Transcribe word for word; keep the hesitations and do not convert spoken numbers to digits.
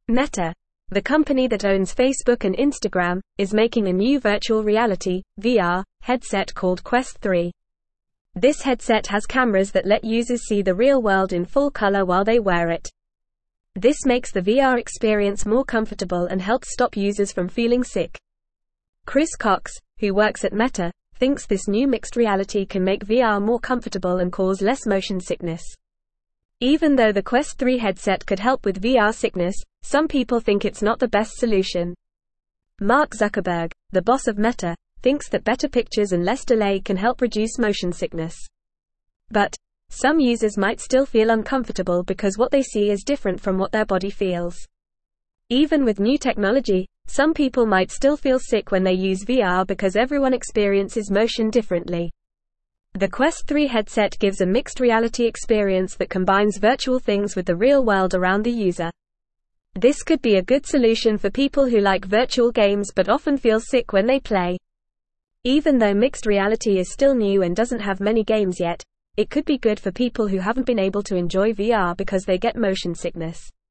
Meta, the company that owns Facebook and Instagram, is making a new virtual reality (V R) headset called Quest three. This headset has cameras that let users see the real world in full color while they wear it. This makes the V R experience more comfortable and helps stop users from feeling sick. Chris Cox, who works at Meta, thinks this new mixed reality can make V R more comfortable and cause less motion sickness. Even though the Quest three headset could help with V R sickness, some people think it's not the best solution. Mark Zuckerberg, the boss of Meta, thinks that better pictures and less delay can help reduce motion sickness. But some users might still feel uncomfortable because what they see is different from what their body feels. Even with new technology, some people might still feel sick when they use V R because everyone experiences motion differently. The Quest three headset gives a mixed reality experience that combines virtual things with the real world around the user. This could be a good solution for people who like virtual games but often feel sick when they play. Even though mixed reality is still new and doesn't have many games yet, it could be good for people who haven't been able to enjoy V R because they get motion sickness.